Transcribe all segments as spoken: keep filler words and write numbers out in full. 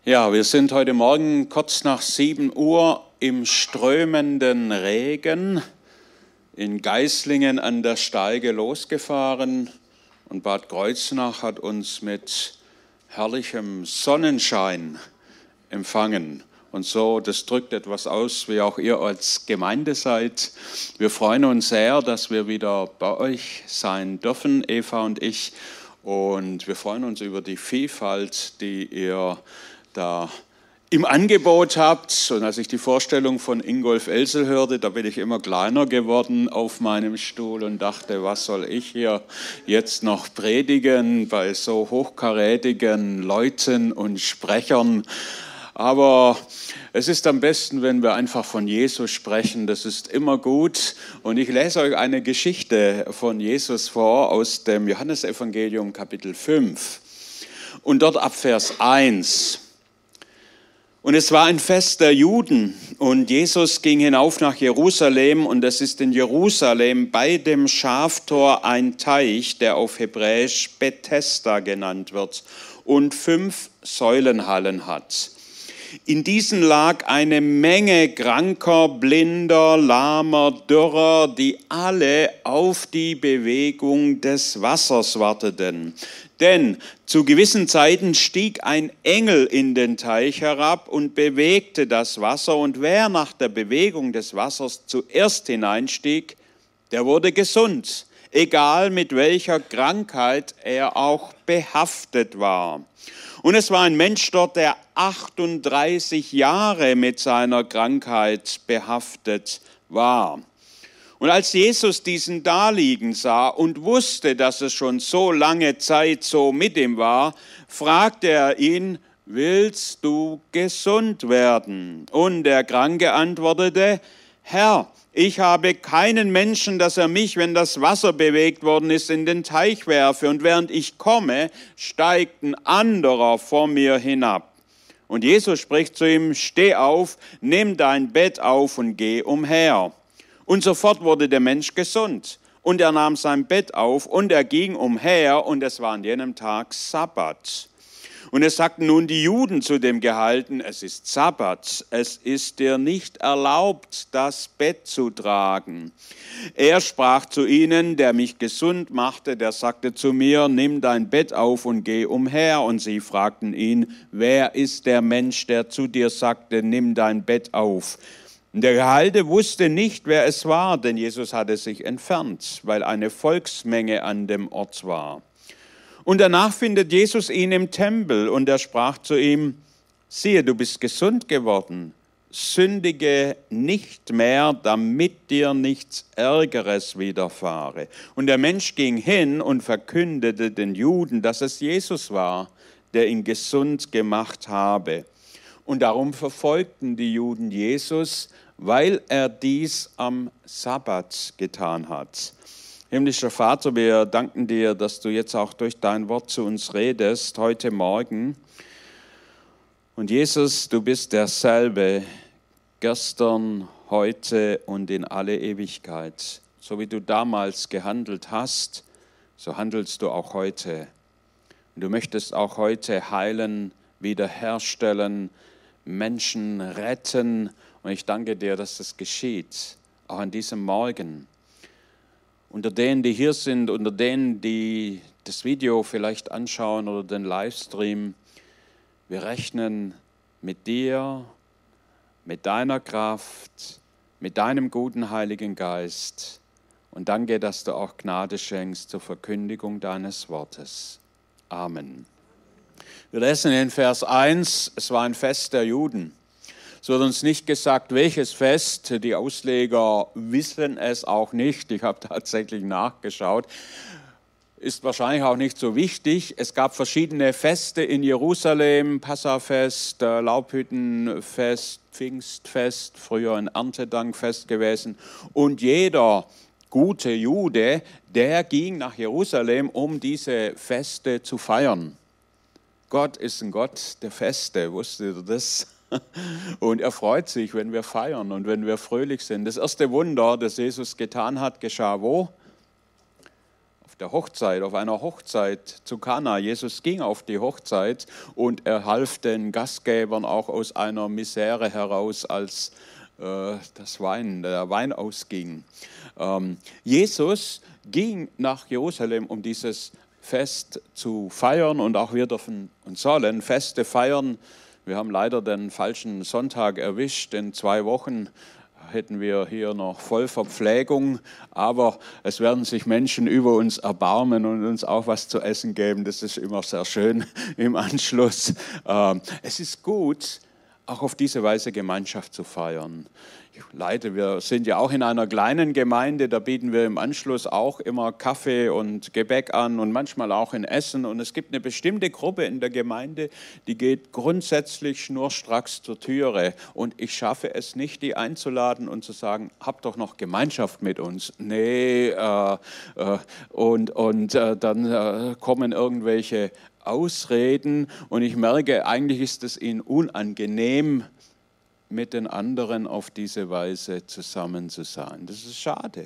Ja, wir sind heute Morgen kurz nach sieben Uhr im strömenden Regen in Geislingen an der Steige losgefahren und Bad Kreuznach hat uns mit herrlichem Sonnenschein empfangen. Und so, das drückt etwas aus, wie auch ihr als Gemeinde seid. Wir freuen uns sehr, dass wir wieder bei euch sein dürfen, Eva und ich. Und wir freuen uns über die Vielfalt, die ihr da im Angebot habt. Und als ich die Vorstellung von Ingolf Elsel hörte, da bin ich immer kleiner geworden auf meinem Stuhl und dachte, was soll ich hier jetzt noch predigen bei so hochkarätigen Leuten und Sprechern. Aber es ist am besten, wenn wir einfach von Jesus sprechen. Das ist immer gut. Und ich lese euch eine Geschichte von Jesus vor aus dem Johannesevangelium Kapitel fünf. Und dort ab Vers eins. Und es war ein Fest der Juden und Jesus ging hinauf nach Jerusalem und es ist in Jerusalem bei dem Schaftor ein Teich, der auf Hebräisch Bethesda genannt wird und fünf Säulenhallen hat. In diesen lag eine Menge Kranker, Blinder, Lahmer, Dürrer, die alle auf die Bewegung des Wassers warteten. Denn zu gewissen Zeiten stieg ein Engel in den Teich herab und bewegte das Wasser. Und wer nach der Bewegung des Wassers zuerst hineinstieg, der wurde gesund, egal mit welcher Krankheit er auch behaftet war. Und es war ein Mensch dort, der achtunddreißig Jahre mit seiner Krankheit behaftet war. Und als Jesus diesen daliegen sah und wusste, dass es schon so lange Zeit so mit ihm war, fragte er ihn, willst du gesund werden? Und der Kranke antwortete, Herr, ich habe keinen Menschen, dass er mich, wenn das Wasser bewegt worden ist, in den Teich werfe. Und während ich komme, steigt ein anderer vor mir hinab. Und Jesus spricht zu ihm, steh auf, nimm dein Bett auf und geh umher. Und sofort wurde der Mensch gesund. Und er nahm sein Bett auf und er ging umher und es war an jenem Tag Sabbat. Und es sagten nun die Juden zu dem Gehalten, es ist Sabbat, es ist dir nicht erlaubt, das Bett zu tragen. Er sprach zu ihnen, der mich gesund machte, der sagte zu mir, nimm dein Bett auf und geh umher. Und sie fragten ihn, wer ist der Mensch, der zu dir sagte, nimm dein Bett auf? Und der Gehalte wusste nicht, wer es war, denn Jesus hatte sich entfernt, weil eine Volksmenge an dem Ort war. Und danach findet Jesus ihn im Tempel und er sprach zu ihm, siehe, du bist gesund geworden, sündige nicht mehr, damit dir nichts Ärgeres widerfahre. Und der Mensch ging hin und verkündete den Juden, dass es Jesus war, der ihn gesund gemacht habe. Und darum verfolgten die Juden Jesus, weil er dies am Sabbat getan hat. Himmlischer Vater, wir danken dir, dass du jetzt auch durch dein Wort zu uns redest, heute Morgen. Und Jesus, du bist derselbe, gestern, heute und in alle Ewigkeit. So wie du damals gehandelt hast, so handelst du auch heute. Und du möchtest auch heute heilen, wiederherstellen, Menschen retten. Und ich danke dir, dass das geschieht, auch an diesem Morgen. Unter denen, die hier sind, unter denen, die das Video vielleicht anschauen oder den Livestream, wir rechnen mit dir, mit deiner Kraft, mit deinem guten Heiligen Geist. Und danke, dass du auch Gnade schenkst zur Verkündigung deines Wortes. Amen. Wir lesen in Vers eins, es war ein Fest der Juden. Es wird uns nicht gesagt, welches Fest. Die Ausleger wissen es auch nicht. Ich habe tatsächlich nachgeschaut. Ist wahrscheinlich auch nicht so wichtig. Es gab verschiedene Feste in Jerusalem. Passafest, Laubhüttenfest, Pfingstfest, früher ein Erntedankfest gewesen. Und jeder gute Jude, der ging nach Jerusalem, um diese Feste zu feiern. Gott ist ein Gott der Feste, wusstet ihr das? Und er freut sich, wenn wir feiern und wenn wir fröhlich sind. Das erste Wunder, das Jesus getan hat, geschah wo? Auf der Hochzeit, auf einer Hochzeit zu Kana. Jesus ging auf die Hochzeit und er half den Gastgebern auch aus einer Misere heraus, als äh, das Wein, der Wein ausging. Ähm, Jesus ging nach Jerusalem, um dieses Fest zu feiern, und auch wir dürfen und sollen Feste feiern. Wir haben leider den falschen Sonntag erwischt. In zwei Wochen hätten wir hier noch Vollverpflegung, aber es werden sich Menschen über uns erbarmen und uns auch was zu essen geben. Das ist immer sehr schön im Anschluss. Es ist gut, auch auf diese Weise Gemeinschaft zu feiern. Leute, wir sind ja auch in einer kleinen Gemeinde, da bieten wir im Anschluss auch immer Kaffee und Gebäck an und manchmal auch ein Essen. Und es gibt eine bestimmte Gruppe in der Gemeinde, die geht grundsätzlich schnurstracks zur Türe. Und ich schaffe es nicht, die einzuladen und zu sagen, habt doch noch Gemeinschaft mit uns. Nee, äh, äh, und, und äh, dann äh, kommen irgendwelche Ausreden und ich merke, eigentlich ist es ihnen unangenehm, mit den anderen auf diese Weise zusammen zu sein. Das ist schade.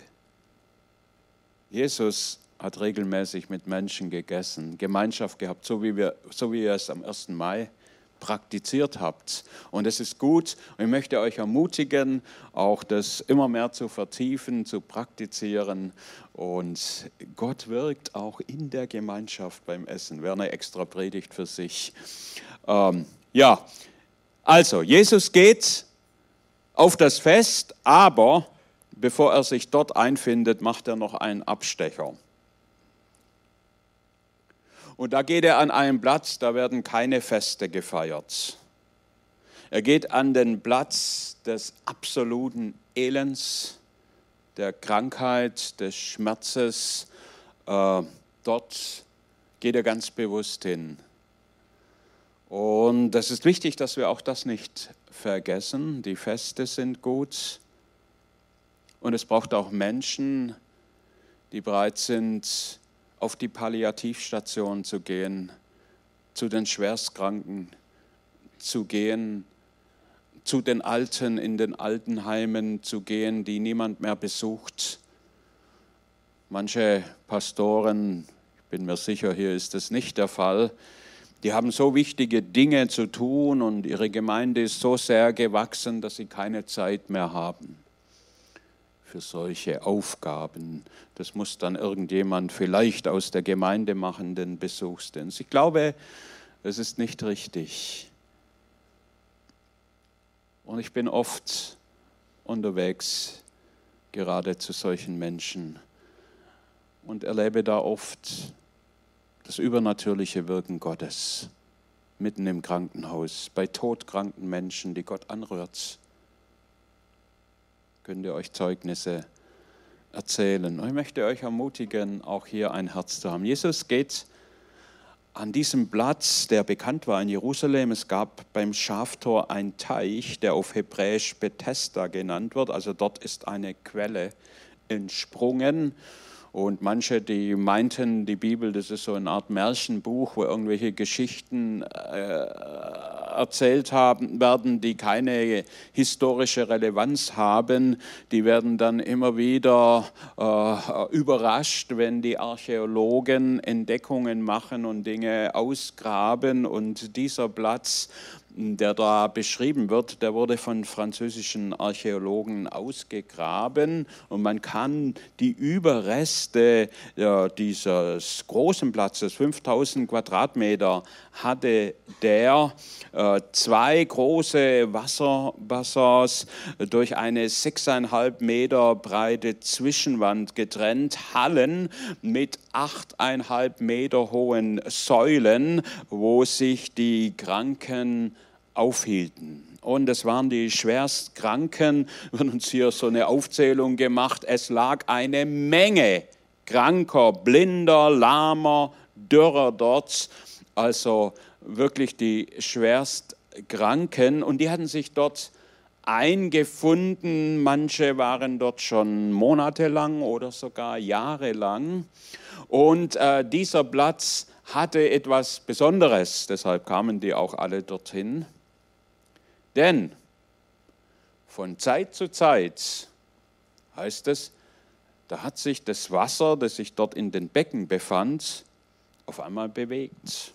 Jesus hat regelmäßig mit Menschen gegessen, Gemeinschaft gehabt, so wie, wir, so wie ihr es am ersten Mai praktiziert habt. Und es ist gut und ich möchte euch ermutigen, auch das immer mehr zu vertiefen, zu praktizieren. Und Gott wirkt auch in der Gemeinschaft beim Essen. Wäre eine extra Predigt für sich. Ähm, ja, also Jesus geht auf das Fest, aber bevor er sich dort einfindet, macht er noch einen Abstecher. Und da geht er an einen Platz, da werden keine Feste gefeiert. Er geht an den Platz des absoluten Elends, der Krankheit, des Schmerzes. Äh, dort geht er ganz bewusst hin. Und es ist wichtig, dass wir auch das nicht vergessen. Die Feste sind gut. Und es braucht auch Menschen, die bereit sind, auf die Palliativstation zu gehen, zu den Schwerstkranken zu gehen, zu den Alten in den Altenheimen zu gehen, die niemand mehr besucht. Manche Pastoren, ich bin mir sicher, hier ist das nicht der Fall, die haben so wichtige Dinge zu tun und ihre Gemeinde ist so sehr gewachsen, dass sie keine Zeit mehr haben für solche Aufgaben. Das muss dann irgendjemand vielleicht aus der Gemeinde machen, den Besuchsdienst. Ich glaube, das ist nicht richtig. Und ich bin oft unterwegs, gerade zu solchen Menschen, und erlebe da oft das übernatürliche Wirken Gottes mitten im Krankenhaus, bei todkranken Menschen, die Gott anrührt. Könnt ihr euch Zeugnisse erzählen. Und ich möchte euch ermutigen, auch hier ein Herz zu haben. Jesus geht an diesem Platz, der bekannt war in Jerusalem. Es gab beim Schaftor einen Teich, der auf Hebräisch Bethesda genannt wird. Also dort ist eine Quelle entsprungen. Und manche, die meinten, die Bibel, das ist so eine Art Märchenbuch, wo irgendwelche Geschichten äh, erzählt haben, werden, die keine historische Relevanz haben. Die werden dann immer wieder äh, überrascht, wenn die Archäologen Entdeckungen machen und Dinge ausgraben. Und dieser Platz, der da beschrieben wird, der wurde von französischen Archäologen ausgegraben und man kann die Überreste ja, dieses großen Platzes, fünftausend Quadratmeter, hatte der äh, zwei große Wasserbassins durch eine sechseinhalb Meter breite Zwischenwand getrennt, Hallen mit achteinhalb Meter hohen Säulen, wo sich die Kranken aufhielten. Und es waren die Schwerstkranken, wird uns hier so eine Aufzählung gemacht, es lag eine Menge Kranker, Blinder, Lahmer, Dürrer dort, also wirklich die Schwerstkranken, und die hatten sich dort eingefunden, manche waren dort schon monatelang oder sogar jahrelang, und äh, dieser Platz hatte etwas Besonderes, deshalb kamen die auch alle dorthin. Denn von Zeit zu Zeit, heißt es, Da hat sich das Wasser, das sich dort in den Becken befand, auf einmal bewegt.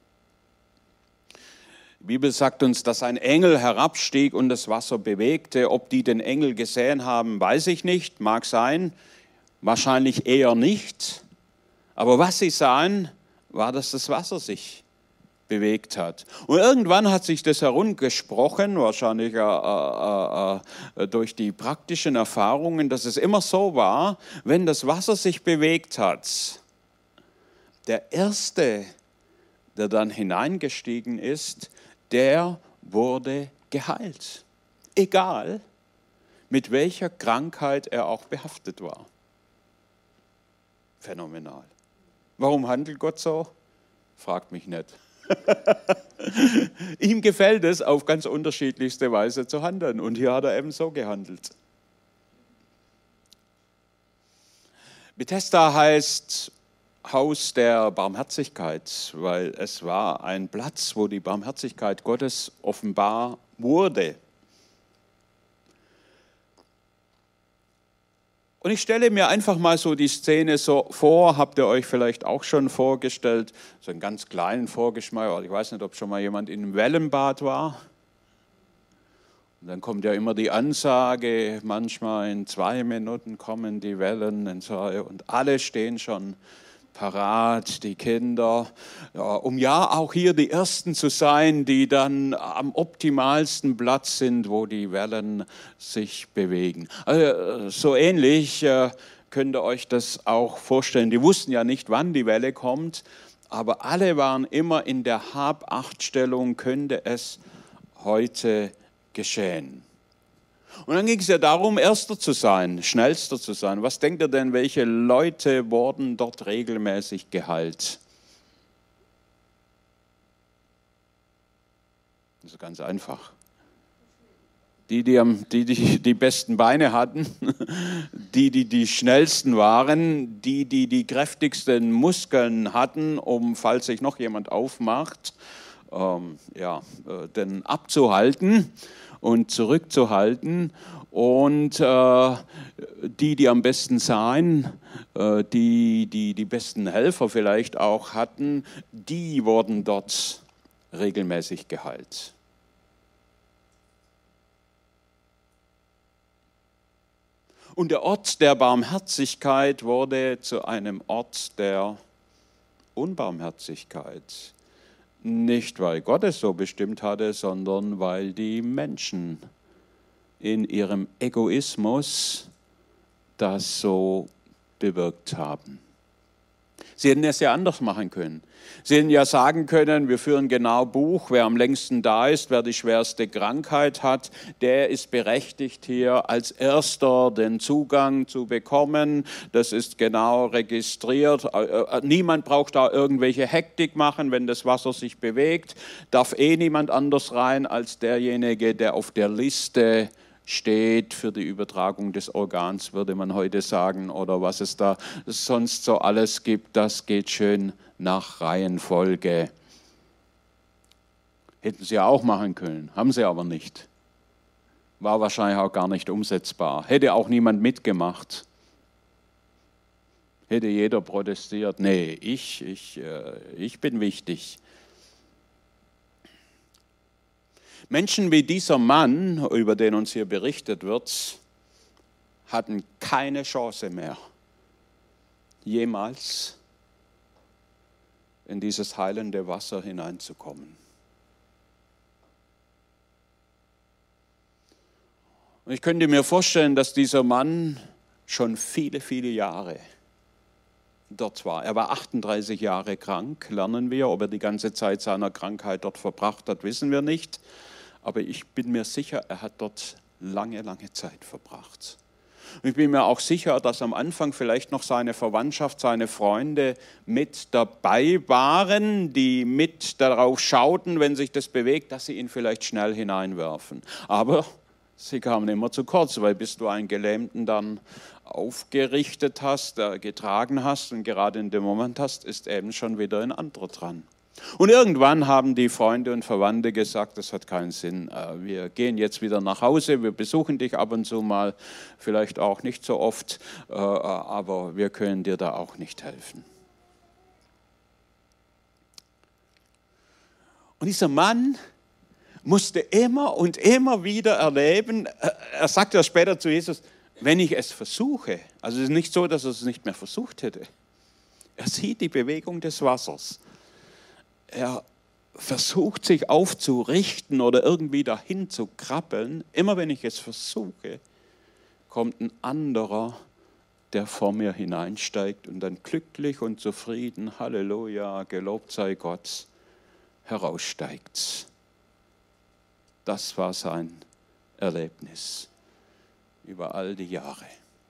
Die Bibel sagt uns, dass ein Engel herabstieg und das Wasser bewegte. Ob die den Engel gesehen haben, weiß ich nicht, mag sein, wahrscheinlich eher nicht. Aber was sie sahen, war, dass das Wasser sich bewegt hat. Und irgendwann hat sich das herumgesprochen, wahrscheinlich äh, äh, äh, durch die praktischen Erfahrungen, dass es immer so war, wenn das Wasser sich bewegt hat, der Erste, der dann hineingestiegen ist, der wurde geheilt. Egal, mit welcher Krankheit er auch behaftet war. Phänomenal. Warum handelt Gott so? Fragt mich nicht. Ihm gefällt es, auf ganz unterschiedlichste Weise zu handeln. Und hier hat er eben so gehandelt. Bethesda heißt Haus der Barmherzigkeit, weil es war ein Platz, wo die Barmherzigkeit Gottes offenbar wurde. Und ich stelle mir einfach mal so die Szene so vor, habt ihr euch vielleicht auch schon vorgestellt, so einen ganz kleinen Vorgeschmack, ich weiß nicht, ob schon mal jemand in einem Wellenbad war. Und dann kommt ja immer die Ansage, manchmal in zwei Minuten kommen die Wellen und alle stehen schon parat, die Kinder, ja, um ja auch hier die Ersten zu sein, die dann am optimalsten Platz sind, wo die Wellen sich bewegen. Also, so ähnlich äh, könnt ihr euch das auch vorstellen. Die wussten ja nicht, wann die Welle kommt, aber alle waren immer in der Hab-Acht-Stellung, könnte es heute geschehen. Und dann ging es ja darum, Erster zu sein, Schnellster zu sein. Was denkt ihr denn, welche Leute wurden dort regelmäßig geheilt? Das ist ganz einfach. Die, die, am, die, die die besten Beine hatten, die, die die schnellsten waren, die, die die kräftigsten Muskeln hatten, um, falls sich noch jemand aufmacht, ähm, ja, äh, den abzuhalten und zurückzuhalten. Und äh, die, die am besten sahen, äh, die, die die besten Helfer vielleicht auch hatten, die wurden dort regelmäßig geheilt. Und der Ort der Barmherzigkeit wurde zu einem Ort der Unbarmherzigkeit. Nicht, weil Gott es so bestimmt hatte, sondern weil die Menschen in ihrem Egoismus das so bewirkt haben. Sie hätten es ja anders machen können. Sie hätten ja sagen können, wir führen genau Buch, wer am längsten da ist, wer die schwerste Krankheit hat, der ist berechtigt, hier als Erster den Zugang zu bekommen. Das ist genau registriert. Niemand braucht da irgendwelche Hektik machen, wenn das Wasser sich bewegt. Darf eh niemand anders rein als derjenige, der auf der Liste steht für die Übertragung des Organs, würde man heute sagen, oder was es da sonst so alles gibt, das geht schön nach Reihenfolge. Hätten sie auch machen können, haben sie aber nicht. War wahrscheinlich auch gar nicht umsetzbar. Hätte auch niemand mitgemacht. Hätte jeder protestiert, nee, ich, ich, ich bin wichtig. Menschen wie dieser Mann, über den uns hier berichtet wird, hatten keine Chance mehr, jemals in dieses heilende Wasser hineinzukommen. Und ich könnte mir vorstellen, dass dieser Mann schon viele, viele Jahre dort war. Er war achtunddreißig Jahre krank, lernen wir. Ob er die ganze Zeit seiner Krankheit dort verbracht hat, wissen wir nicht. Aber ich bin mir sicher, er hat dort lange, lange Zeit verbracht. Und ich bin mir auch sicher, dass am Anfang vielleicht noch seine Verwandtschaft, seine Freunde mit dabei waren, die mit darauf schauten, wenn sich das bewegt, dass sie ihn vielleicht schnell hineinwerfen. Aber sie kamen immer zu kurz, weil bis du einen Gelähmten dann aufgerichtet hast, äh, getragen hast und gerade in dem Moment hast, ist eben schon wieder ein anderer dran. Und irgendwann haben die Freunde und Verwandte gesagt, das hat keinen Sinn. Wir gehen jetzt wieder nach Hause, wir besuchen dich ab und zu mal, vielleicht auch nicht so oft, aber wir können dir da auch nicht helfen. Und dieser Mann musste immer und immer wieder erleben, er sagt ja später zu Jesus, wenn ich es versuche, also es ist nicht so, dass er es nicht mehr versucht hätte. Er sieht die Bewegung des Wassers. Er versucht sich aufzurichten oder irgendwie dahin zu krabbeln. Immer wenn ich es versuche, kommt ein anderer, der vor mir hineinsteigt und dann glücklich und zufrieden, Halleluja, gelobt sei Gott, heraussteigt. Das war sein Erlebnis über all die Jahre.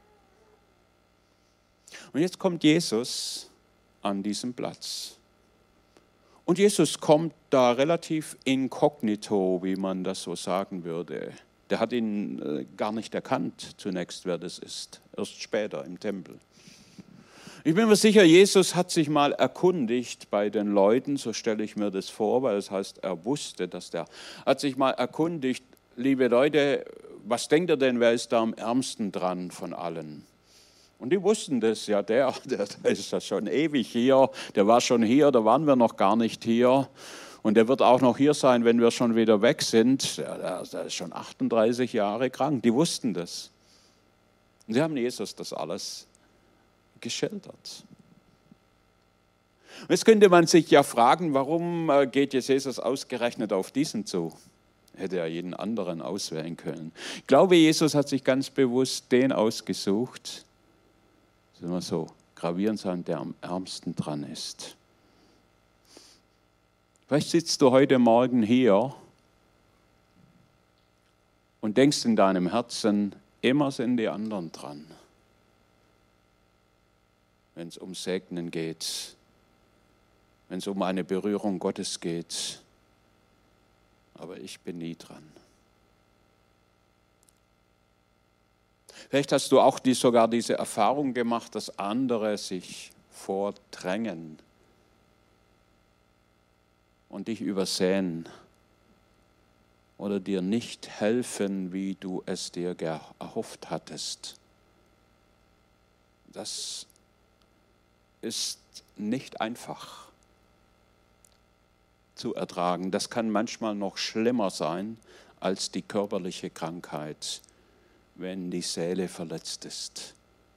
Und jetzt kommt Jesus an diesen Platz. Und Jesus kommt da relativ inkognito, wie man das so sagen würde. Der hat ihn äh, gar nicht erkannt zunächst, wer das ist. Erst später im Tempel. Ich bin mir sicher, Jesus hat sich mal erkundigt bei den Leuten, so stelle ich mir das vor, weil das heißt, er wusste, dass der, hat sich mal erkundigt, liebe Leute, was denkt ihr denn, wer ist da am ärmsten dran von allen? Und die wussten das, ja, der, der, der ist ja schon ewig hier, der war schon hier, da waren wir noch gar nicht hier. Und der wird auch noch hier sein, wenn wir schon wieder weg sind. Der, der, der ist schon achtunddreißig Jahre krank, die wussten das. Und sie haben Jesus das alles geschildert. Und jetzt könnte man sich ja fragen, warum geht jetzt Jesus ausgerechnet auf diesen zu? Hätte er jeden anderen auswählen können. Ich glaube, Jesus hat sich ganz bewusst den ausgesucht, sind wir so gravierend sein, der am ärmsten dran ist. Vielleicht sitzt du heute Morgen hier und denkst in deinem Herzen, immer sind die anderen dran. Wenn es um Segnen geht, wenn es um eine Berührung Gottes geht, aber ich bin nie dran. Vielleicht hast du auch die, sogar diese Erfahrung gemacht, dass andere sich vordrängen und dich übersehen oder dir nicht helfen, wie du es dir erhofft hattest. Das ist nicht einfach zu ertragen. Das kann manchmal noch schlimmer sein als die körperliche Krankheit, wenn die Seele verletzt ist.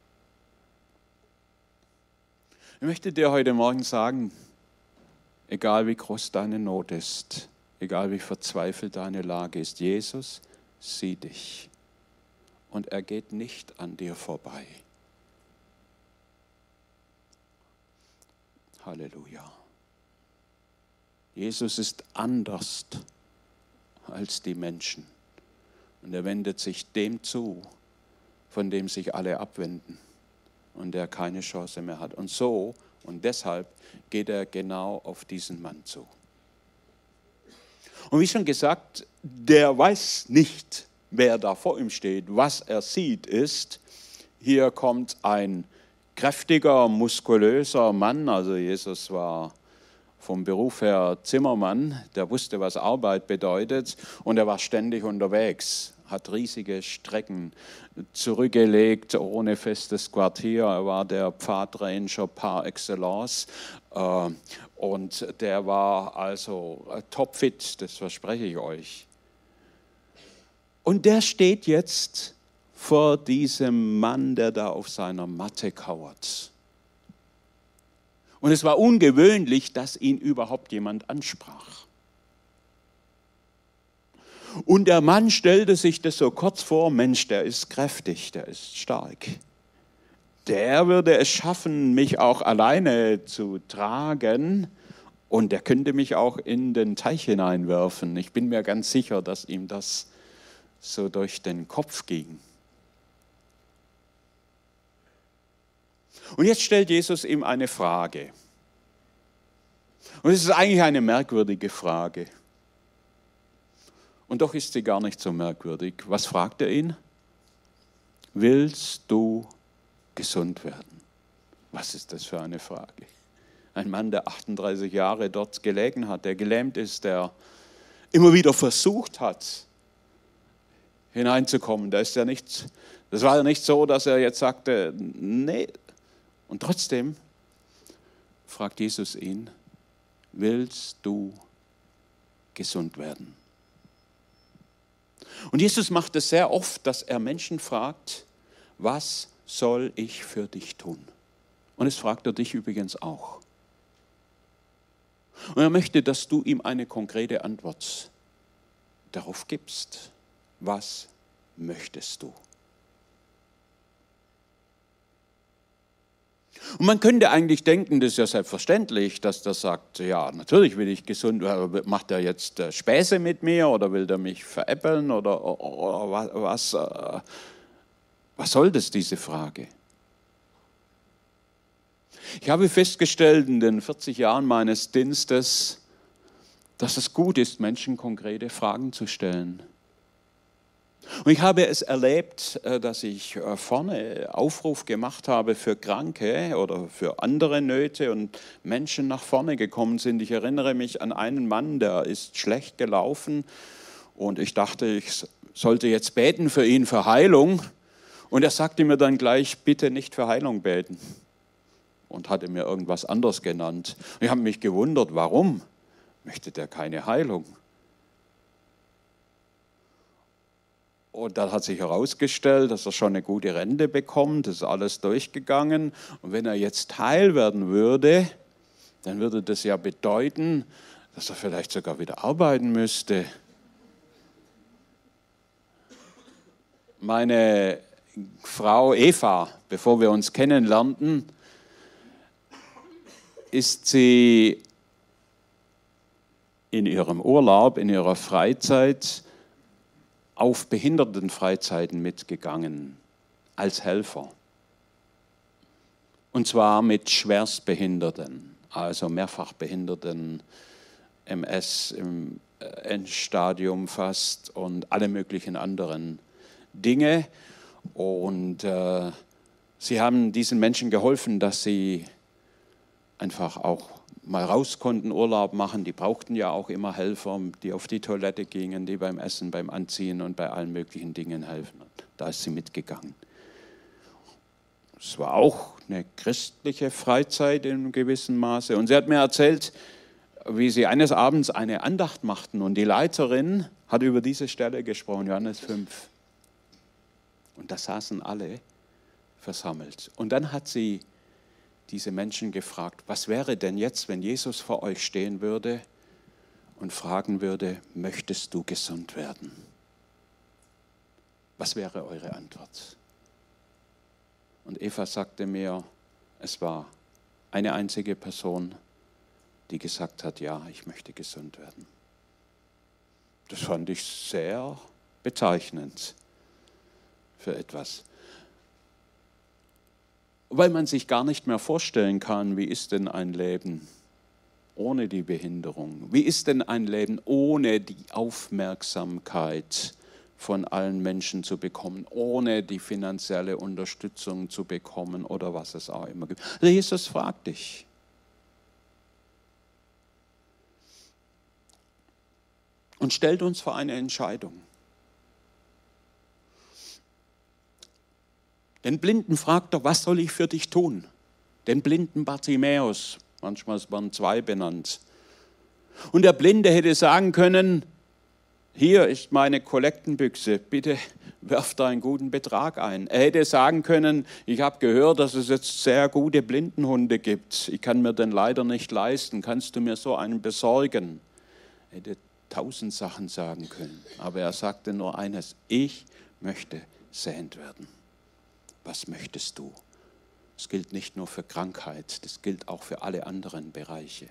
Ich möchte dir heute Morgen sagen, egal wie groß deine Not ist, egal wie verzweifelt deine Lage ist, Jesus sieht dich und er geht nicht an dir vorbei. Halleluja. Jesus ist anders als die Menschen. Und er wendet sich dem zu, von dem sich alle abwenden und der keine Chance mehr hat. Und so und deshalb geht er genau auf diesen Mann zu. Und wie schon gesagt, der weiß nicht, wer da vor ihm steht. Was er sieht ist, hier kommt ein kräftiger, muskulöser Mann, also Jesus war vom Beruf her Zimmermann, der wusste, was Arbeit bedeutet und er war ständig unterwegs, hat riesige Strecken zurückgelegt, ohne festes Quartier. Er war der Pfadranger par excellence und der war also topfit, das verspreche ich euch. Und der steht jetzt vor diesem Mann, der da auf seiner Matte kauert. Und es war ungewöhnlich, dass ihn überhaupt jemand ansprach. Und der Mann stellte sich das so kurz vor, Mensch, der ist kräftig, der ist stark. Der würde es schaffen, mich auch alleine zu tragen und der könnte mich auch in den Teich hineinwerfen. Ich bin mir ganz sicher, dass ihm das so durch den Kopf ging. Und jetzt stellt Jesus ihm eine Frage. Und es ist eigentlich eine merkwürdige Frage. Und doch ist sie gar nicht so merkwürdig. Was fragt er ihn? Willst du gesund werden? Was ist das für eine Frage? Ein Mann, der achtunddreißig Jahre dort gelegen hat, der gelähmt ist, der immer wieder versucht hat, hineinzukommen. Da ist ja nicht, das war ja nicht so, dass er jetzt sagte, nee. Und trotzdem fragt Jesus ihn, willst du gesund werden? Und Jesus macht es sehr oft, dass er Menschen fragt, was soll ich für dich tun? Und es fragt er dich übrigens auch. Und er möchte, dass du ihm eine konkrete Antwort darauf gibst. Was möchtest du? Und man könnte eigentlich denken, das ist ja selbstverständlich, dass der sagt, ja, natürlich will ich gesund werden. Macht er jetzt Späße mit mir oder will er mich veräppeln oder, oder was? Was soll das, diese Frage? Ich habe festgestellt in den vierzig Jahren meines Dienstes, dass es gut ist, Menschen konkrete Fragen zu stellen. Und ich habe es erlebt, dass ich vorne Aufruf gemacht habe für Kranke oder für andere Nöte und Menschen nach vorne gekommen sind. Ich erinnere mich an einen Mann, der ist schlecht gelaufen und ich dachte, ich sollte jetzt beten für ihn, für Heilung. Und er sagte mir dann gleich, bitte nicht für Heilung beten. Und hatte mir irgendwas anderes genannt. Und ich habe mich gewundert, warum möchte der keine Heilung? Und dann hat sich herausgestellt, dass er schon eine gute Rente bekommt, das ist alles durchgegangen. Und wenn er jetzt heil werden würde, dann würde das ja bedeuten, dass er vielleicht sogar wieder arbeiten müsste. Meine Frau Eva, bevor wir uns kennenlernten, ist sie in ihrem Urlaub, in ihrer Freizeit auf Behindertenfreizeiten mitgegangen, als Helfer. Und zwar mit Schwerstbehinderten, also Mehrfachbehinderten, M S im Endstadium fast und alle möglichen anderen Dinge. Und äh, sie haben diesen Menschen geholfen, dass sie einfach auch mal raus konnten, Urlaub machen. Die brauchten ja auch immer Helfer, die auf die Toilette gingen, die beim Essen, beim Anziehen und bei allen möglichen Dingen helfen. Da ist sie mitgegangen. Es war auch eine christliche Freizeit in einem gewissen Maße. Und sie hat mir erzählt, wie sie eines Abends eine Andacht machten und die Leiterin hat über diese Stelle gesprochen, Johannes fünf. Und da saßen alle versammelt. Und dann hat sie diese Menschen gefragt, was wäre denn jetzt, wenn Jesus vor euch stehen würde und fragen würde, möchtest du gesund werden? Was wäre eure Antwort? Und Eva sagte mir, es war eine einzige Person, die gesagt hat, ja, ich möchte gesund werden. Das fand ich sehr bezeichnend für etwas. Weil man sich gar nicht mehr vorstellen kann, wie ist denn ein Leben ohne die Behinderung? Wie ist denn ein Leben ohne die Aufmerksamkeit von allen Menschen zu bekommen, ohne die finanzielle Unterstützung zu bekommen oder was es auch immer gibt? Also Jesus fragt dich. Und stellt uns vor eine Entscheidung. Den Blinden fragt er, was soll ich für dich tun? Den blinden Bartimäus, manchmal waren zwei benannt. Und der Blinde hätte sagen können, hier ist meine Kollektenbüchse, bitte werf da einen guten Betrag ein. Er hätte sagen können, ich habe gehört, dass es jetzt sehr gute Blindenhunde gibt. Ich kann mir den leider nicht leisten, kannst du mir so einen besorgen? Er hätte tausend Sachen sagen können, aber er sagte nur eines, ich möchte sehend werden. Was möchtest du? Das gilt nicht nur für Krankheit, das gilt auch für alle anderen Bereiche.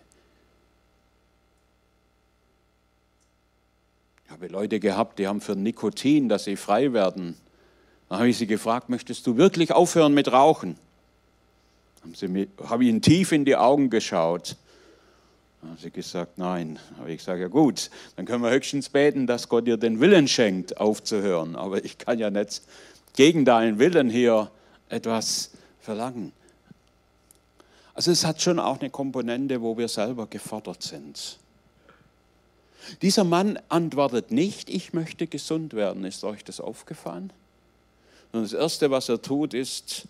Ich habe Leute gehabt, die haben für Nikotin, dass sie frei werden. Dann habe ich sie gefragt, möchtest du wirklich aufhören mit Rauchen? Haben sie mir, habe ihnen tief in die Augen geschaut. Dann haben sie gesagt, nein. Dann habe ich gesagt, ja gut, dann können wir höchstens beten, dass Gott dir den Willen schenkt, aufzuhören. Aber ich kann ja nicht gegen deinen Willen hier etwas verlangen. Also es hat schon auch eine Komponente, wo wir selber gefordert sind. Dieser Mann antwortet nicht, ich möchte gesund werden. Ist euch das aufgefallen? Und das Erste, was er tut, ist,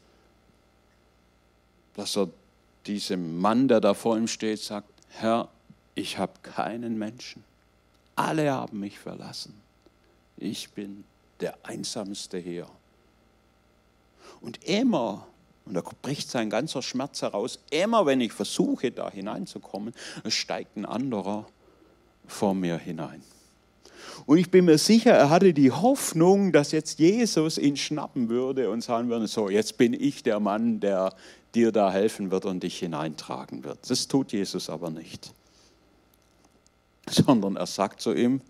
dass er diesem Mann, der da vor ihm steht, sagt, Herr, ich habe keinen Menschen. Alle haben mich verlassen. Ich bin der Einsamste hier. Und immer, und da bricht sein ganzer Schmerz heraus, immer wenn ich versuche, da hineinzukommen, steigt ein anderer vor mir hinein. Und ich bin mir sicher, er hatte die Hoffnung, dass jetzt Jesus ihn schnappen würde und sagen würde, so, jetzt bin ich der Mann, der dir da helfen wird und dich hineintragen wird. Das tut Jesus aber nicht. Sondern er sagt zu ihm,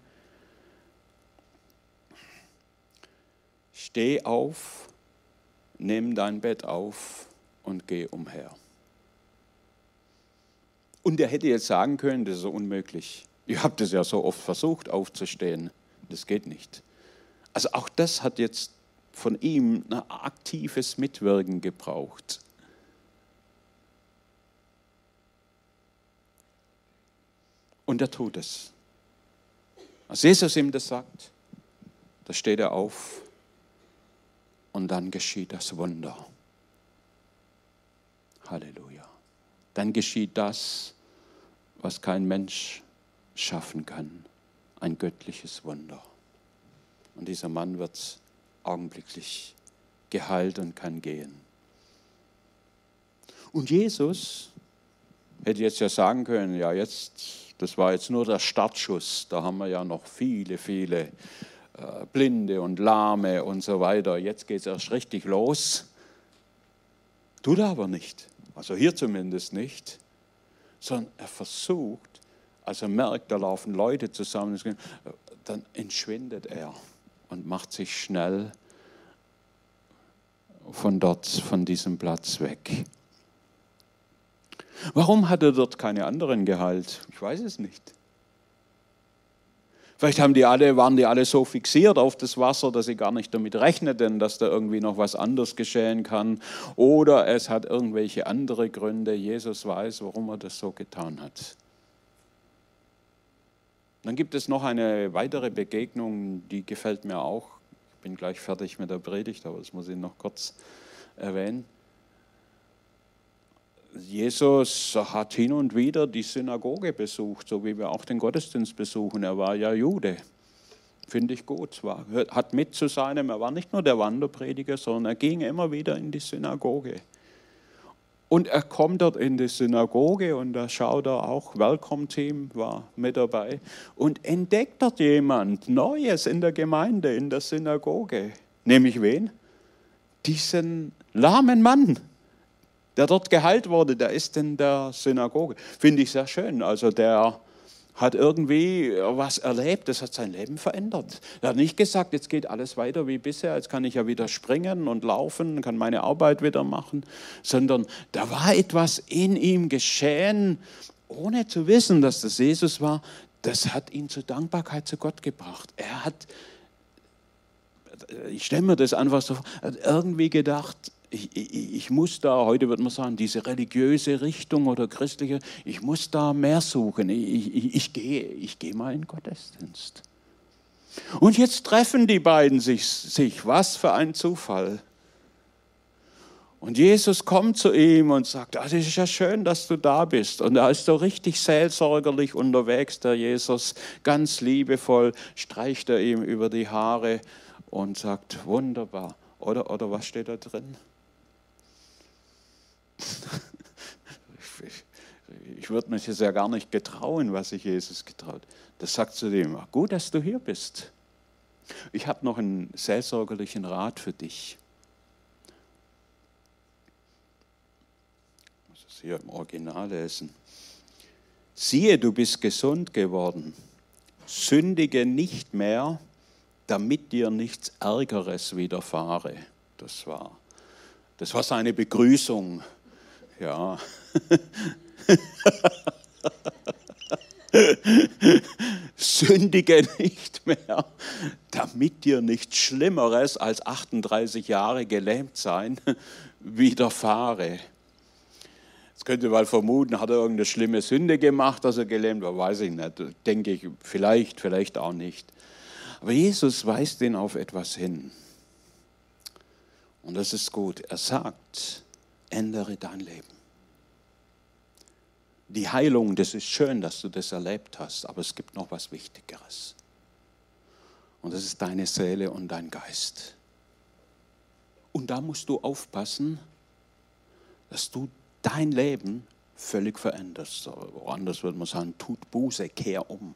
steh auf, nimm dein Bett auf und geh umher. Und er hätte jetzt sagen können, das ist so unmöglich. Ihr habt es ja so oft versucht, aufzustehen. Das geht nicht. Also auch das hat jetzt von ihm ein aktives Mitwirken gebraucht. Und er tut es. Als Jesus ihm das sagt, da steht er auf und dann geschieht das Wunder. Halleluja. Dann geschieht das, was kein Mensch schaffen kann. Ein göttliches Wunder. Und dieser Mann wird augenblicklich geheilt und kann gehen. Und Jesus hätte jetzt ja sagen können, ja jetzt, das war jetzt nur der Startschuss, da haben wir ja noch viele, viele äh, Blinde und Lahme und so weiter. Jetzt geht es erst richtig los. Tut er aber nicht, also hier zumindest nicht, sondern er versucht, als er merkt, da laufen Leute zusammen, dann entschwindet er und macht sich schnell von dort, von diesem Platz weg. Warum hat er dort keine anderen geheilt? Ich weiß es nicht. Vielleicht haben die alle, waren die alle so fixiert auf das Wasser, dass sie gar nicht damit rechneten, dass da irgendwie noch was anderes geschehen kann. Oder es hat irgendwelche andere Gründe. Jesus weiß, warum er das so getan hat. Dann gibt es noch eine weitere Begegnung, die gefällt mir auch. Ich bin gleich fertig mit der Predigt, aber das muss ich noch kurz erwähnen. Jesus hat hin und wieder die Synagoge besucht, so wie wir auch den Gottesdienst besuchen. Er war ja Jude, finde ich gut. War, hat mit zu seinem, er war nicht nur der Wanderprediger, sondern er ging immer wieder in die Synagoge. Und er kommt dort in die Synagoge und da schaut er auch, Welcome-Team war mit dabei und entdeckt dort jemand Neues in der Gemeinde, in der Synagoge. Nämlich wen? Diesen lahmen Mann, der dort geheilt wurde, der ist in der Synagoge. Finde ich sehr schön. Also der hat irgendwie was erlebt, das hat sein Leben verändert. Er hat nicht gesagt, jetzt geht alles weiter wie bisher, jetzt kann ich ja wieder springen und laufen, kann meine Arbeit wieder machen, sondern da war etwas in ihm geschehen, ohne zu wissen, dass das Jesus war. Das hat ihn zur Dankbarkeit zu Gott gebracht. Er hat, ich stelle mir das einfach so vor, hat irgendwie gedacht, Ich, ich, ich muss da, heute würde man sagen, diese religiöse Richtung oder christliche, ich muss da mehr suchen. Ich, ich, ich gehe, ich gehe mal in den Gottesdienst. Und jetzt treffen die beiden sich, sich. Was für ein Zufall. Und Jesus kommt zu ihm und sagt, ah, das ist ja schön, dass du da bist. Und er ist so richtig seelsorgerlich unterwegs, der Jesus, ganz liebevoll streicht er ihm über die Haare und sagt, wunderbar. Oder, oder was steht da drin? Ich würde mich jetzt ja gar nicht getrauen, was sich Jesus getraut. Das sagt zu dem, gut, dass du hier bist. Ich habe noch einen seelsorgerlichen Rat für dich. Ich muss es hier im Original lesen. Siehe, du bist gesund geworden. Sündige nicht mehr, damit dir nichts Ärgeres widerfahre. Das war, das war seine Begrüßung. Ja. Sündige nicht mehr, damit dir nichts Schlimmeres als achtunddreißig Jahre gelähmt sein widerfahre. Jetzt könnte mal vermuten, hat er irgendeine schlimme Sünde gemacht, dass er gelähmt war, weiß ich nicht. Denke ich, vielleicht, vielleicht auch nicht. Aber Jesus weist ihn auf etwas hin. Und das ist gut. Er sagt, ändere dein Leben. Die Heilung, das ist schön, dass du das erlebt hast, aber es gibt noch was Wichtigeres. Und das ist deine Seele und dein Geist. Und da musst du aufpassen, dass du dein Leben völlig veränderst. Anders würde man sagen, tut Buße, kehr um.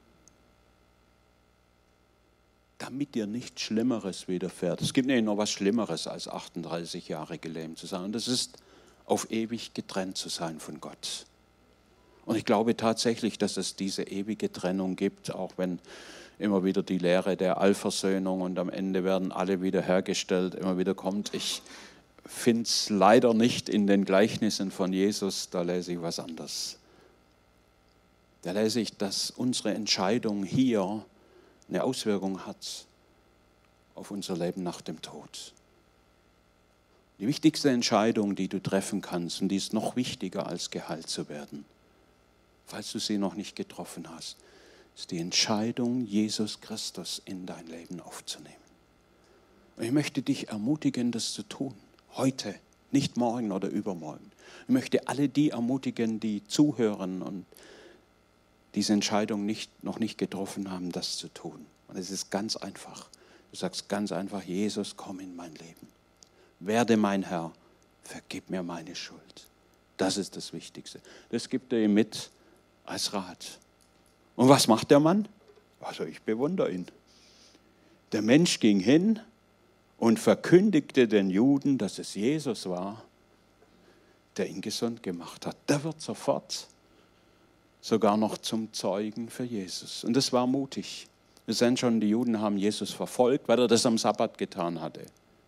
Damit dir nichts Schlimmeres widerfährt. Es gibt nämlich noch was Schlimmeres, als achtunddreißig Jahre gelähmt zu sein. Und das ist, auf ewig getrennt zu sein von Gott. Und ich glaube tatsächlich, dass es diese ewige Trennung gibt, auch wenn immer wieder die Lehre der Allversöhnung und am Ende werden alle wiederhergestellt, immer wieder kommt. Ich finde es leider nicht in den Gleichnissen von Jesus, da lese ich was anderes. Da lese ich, dass unsere Entscheidung hier eine Auswirkung hat auf unser Leben nach dem Tod. Die wichtigste Entscheidung, die du treffen kannst, und die ist noch wichtiger als geheilt zu werden, falls du sie noch nicht getroffen hast, ist die Entscheidung, Jesus Christus in dein Leben aufzunehmen. Und ich möchte dich ermutigen, das zu tun. Heute, nicht morgen oder übermorgen. Ich möchte alle die ermutigen, die zuhören und diese Entscheidung nicht, noch nicht getroffen haben, das zu tun. Und es ist ganz einfach. Du sagst ganz einfach, Jesus, komm in mein Leben. Werde mein Herr, vergib mir meine Schuld. Das ist das Wichtigste. Das gibt er ihm mit als Rat. Und was macht der Mann? Also ich bewundere ihn. Der Mensch ging hin und verkündigte den Juden, dass es Jesus war, der ihn gesund gemacht hat. Der wird sofort sogar noch zum Zeugen für Jesus. Und das war mutig. Wir sehen schon, die Juden haben Jesus verfolgt, weil er das am Sabbat getan hatte.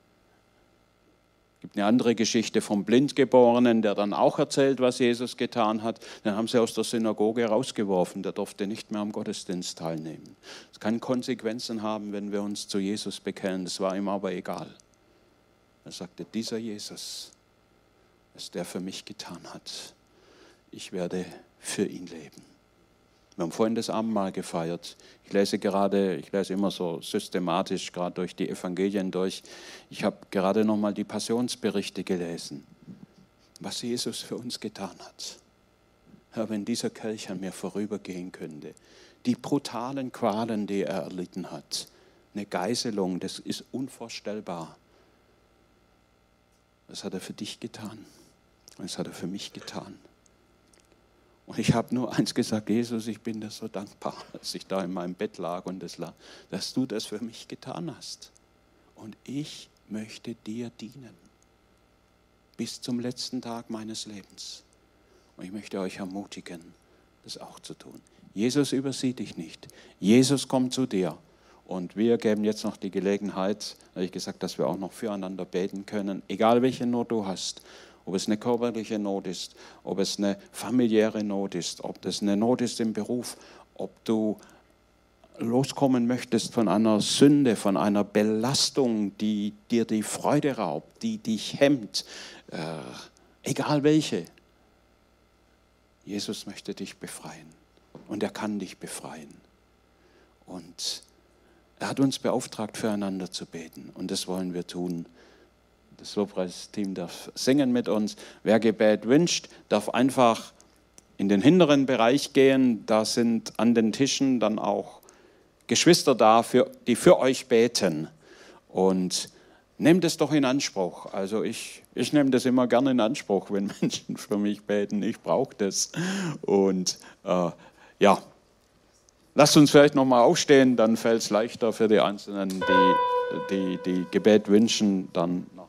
Es gibt eine andere Geschichte vom Blindgeborenen, der dann auch erzählt, was Jesus getan hat. Dann haben sie aus der Synagoge rausgeworfen, der durfte nicht mehr am Gottesdienst teilnehmen. Es kann Konsequenzen haben, wenn wir uns zu Jesus bekennen. Das war ihm aber egal. Er sagte, dieser Jesus, was der für mich getan hat, ich werde für ihn leben. Wir haben vorhin das Abendmahl gefeiert. Ich lese gerade, ich lese immer so systematisch, gerade durch die Evangelien durch. Ich habe gerade nochmal die Passionsberichte gelesen, was Jesus für uns getan hat. Herr, wenn dieser Kelch an mir vorübergehen könnte, die brutalen Qualen, die er erlitten hat, eine Geißelung, das ist unvorstellbar. Das hat er für dich getan und das hat er für mich getan. Und ich habe nur eins gesagt, Jesus, ich bin dir so dankbar, als ich da in meinem Bett lag und das lag, dass du das für mich getan hast. Und ich möchte dir dienen, bis zum letzten Tag meines Lebens. Und ich möchte euch ermutigen, das auch zu tun. Jesus übersieht dich nicht. Jesus kommt zu dir. Und wir geben jetzt noch die Gelegenheit, habe ich gesagt, dass wir auch noch füreinander beten können, egal welche Not du hast. Ob es eine körperliche Not ist, ob es eine familiäre Not ist, ob das eine Not ist im Beruf, ob du loskommen möchtest von einer Sünde, von einer Belastung, die dir die Freude raubt, die dich hemmt, äh, egal welche. Jesus möchte dich befreien und er kann dich befreien. Und er hat uns beauftragt, füreinander zu beten und das wollen wir tun. Das Lobpreisteam darf singen mit uns. Wer Gebet wünscht, darf einfach in den hinteren Bereich gehen. Da sind an den Tischen dann auch Geschwister da, für, die für euch beten. Und nehmt es doch in Anspruch. Also ich, ich nehme das immer gerne in Anspruch, wenn Menschen für mich beten. Ich brauche das. Und äh, ja, lasst uns vielleicht nochmal aufstehen, dann fällt es leichter für die Einzelnen, die, die, die Gebet wünschen, dann